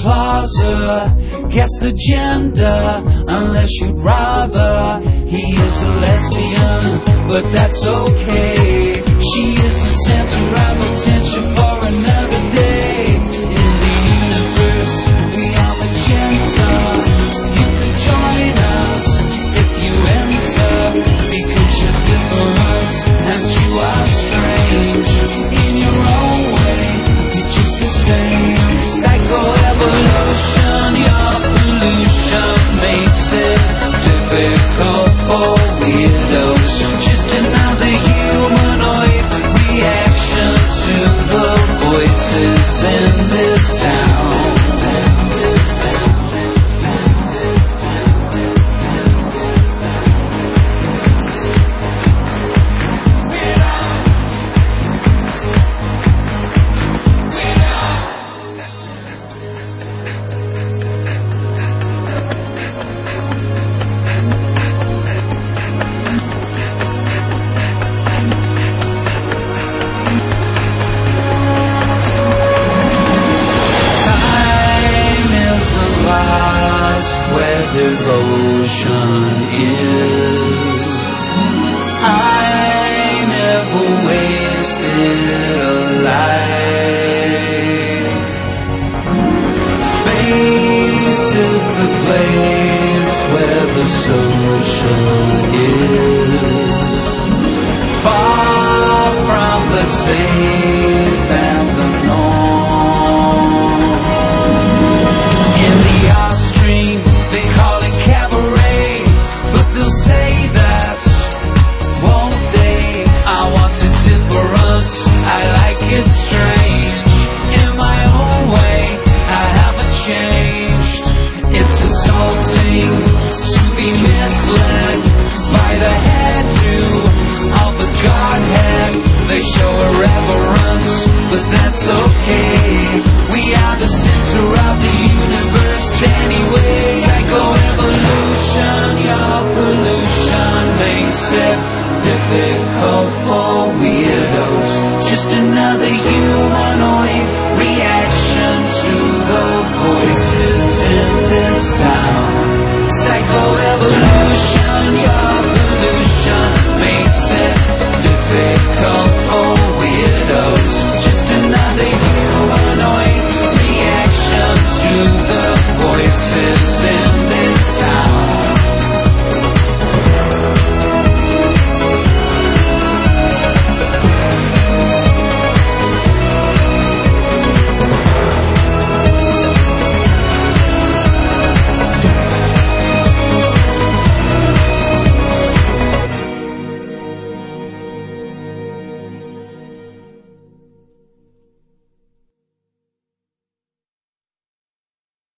plaza. Guess the gender, unless you'd rather. He is a lesbian, but that's okay. She is the center of attention for another day. In the universe, we are magenta. You can join us if you enter, because you're different and you are strange. In your own way, you're just the same. Psychoevolution, your pollution makes it difficult for weirdos. Just another humanoid reaction to the voices in this town. Where devotion is, I never wasted a life. Space is the place where the social is, far from the same.